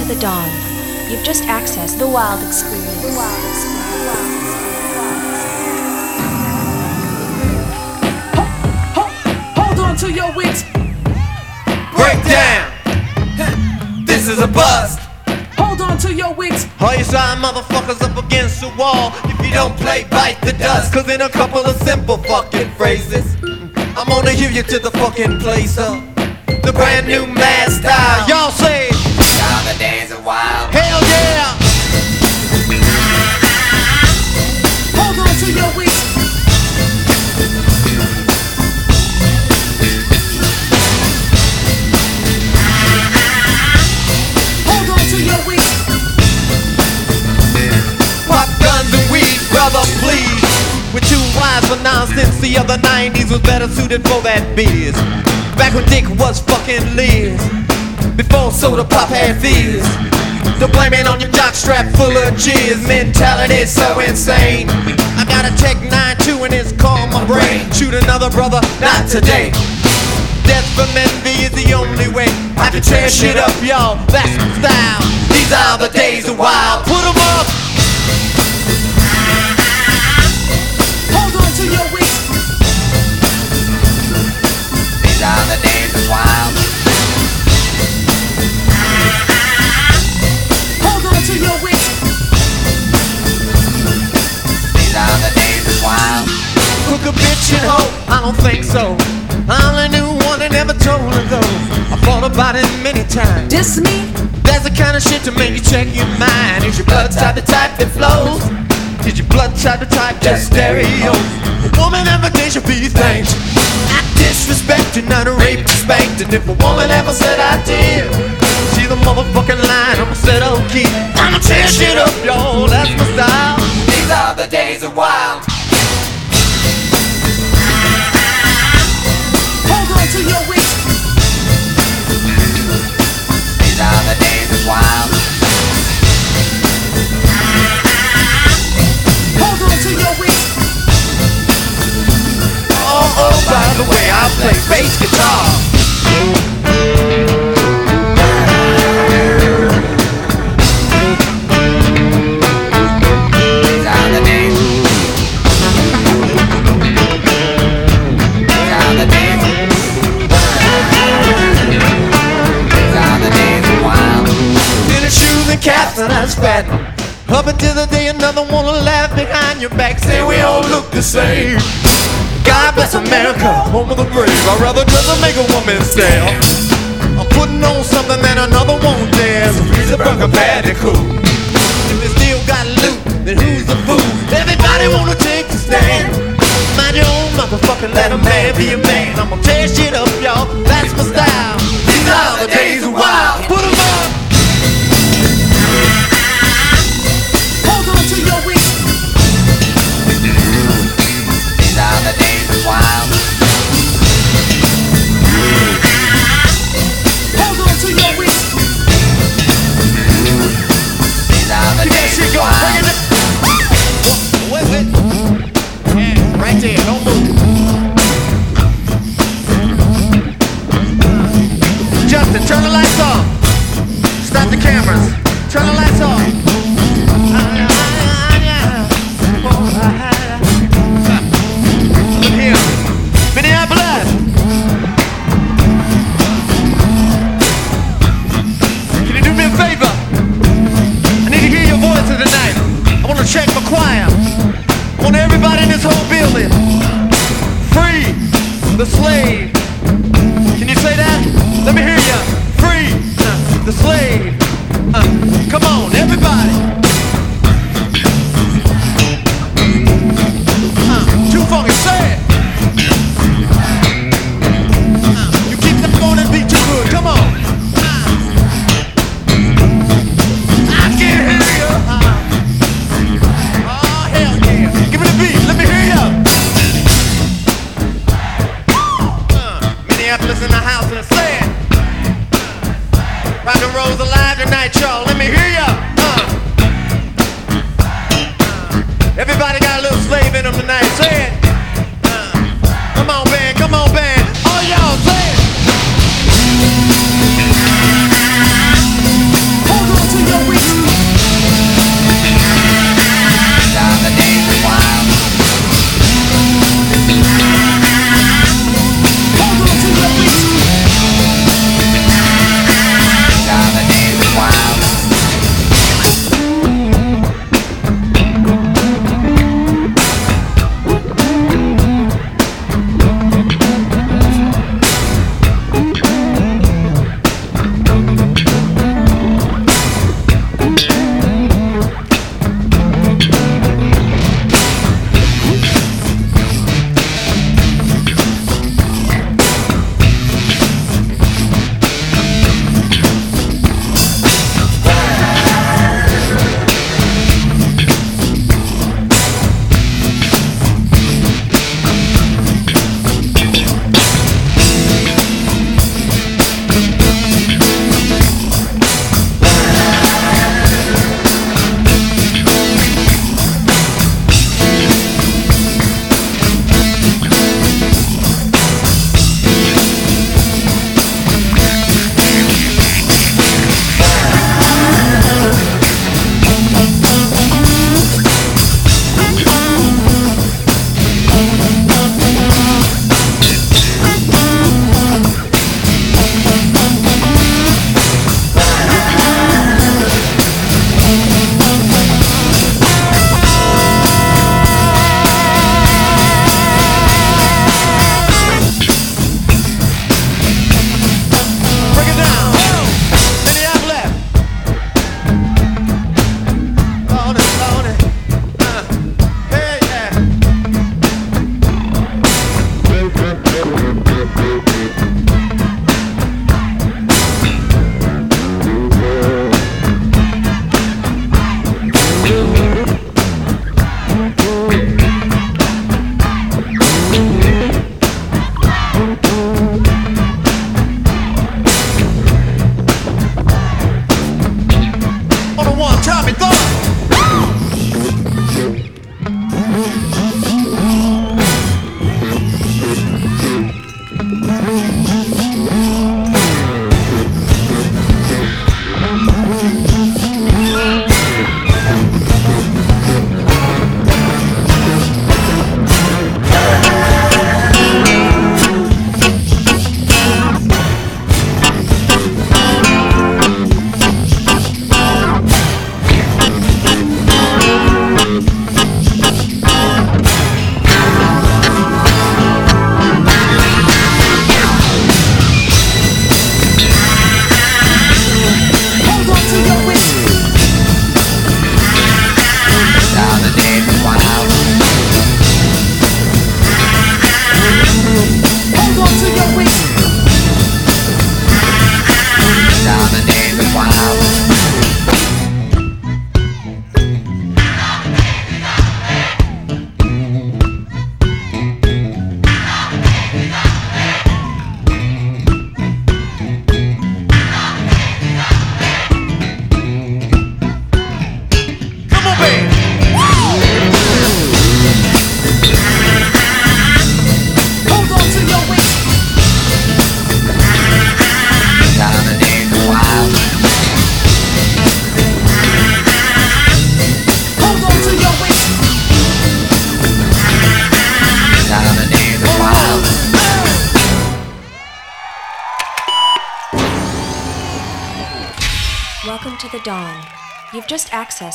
into the dawn. You've just accessed the wild experience. Hold on to your wits. Break down. This is a bust. Hold on to your wits. All you shy motherfuckers up against the wall. If you don't play, bite the dust. Cause in a couple of simple fucking phrases, I'm gonna hear you to the fucking place up. The brand new mad style. Y'all say, all the days are wild. hell yeah. Hold on to your wits. Hold on to your wits. Pop guns and weed, brother, please. We're too wise for nonsense. The other 90s was better suited for that biz. Back when Dick was fucking Liz, before soda pop had fizz. Don't blame it on your jockstrap full of jizz. Mentality so insane. I got a Tech 9-2 and it's called my brain. Shoot another brother, not today. Death from envy is the only way I can tear shit up, y'all. That's my style. These are the days of wild. Put 'em up. Hold on to your wits. These are the days of wild. Hold on to your wits. These are the days of wild. Cook a bitch and hoe? I don't think so. I only knew one and never told her though. I thought about it many times. Diss me? That's the kind of shit to make you check your mind. Is your blood type the type that flows? Is your blood type the type that's stereo? A woman every day should be thanked. Not disrespected, not raped, spanked. And if a woman ever said I did, she's a motherfucking line. I'ma set okay. I'ma tear shit up, y'all. That's my style. These are the days of wild. Hold on to your wits. These are the days of wild. Hold on to your wits. Oh, by the way, I play bass guitar. These are the days. These are the days. These are the days of wild. In the shoes and caps and I spat. Up until the day another wanna laugh behind your back, say we all look the same. God bless America, home of the brave. I'd rather dress or make a woman stare. I'm putting on something that another won't dare. So who's a burger bad and cool? If they still got loot, then who's the fool? Everybody wanna take a stand. Mind your own motherfucker, let a man be a man. I'ma tear shit up, y'all. That's my style. These are the days of wild. Put 'em up. Hold on to your wits. These are the days of wild. Hold on to your wits. These are the days of wild. Wait. Yeah, right there, don't move. Justin, turn the lights off. Stop the cameras. Turn the lights off. Look here. Minneapolis. Can you do me a favor? I need to hear your voices tonight. I want to check my choir. I want everybody in this whole building. Free the slave. Can you say that? Let me hear ya. Free the slave. Come on, everybody. Too funky, say it. You keep that on and beat too good. Come on. I can hear ya. Oh, hell yeah. Give me the beat. Let me hear ya. Minneapolis in the house and I say it. Rock and roll's alive tonight, y'all. Let me hear ya. Everybody got a little slave in them tonight. Say it. Come on, band. Come on, band. All y'all say it. Hold on Welcome to the dawn. You've just accessed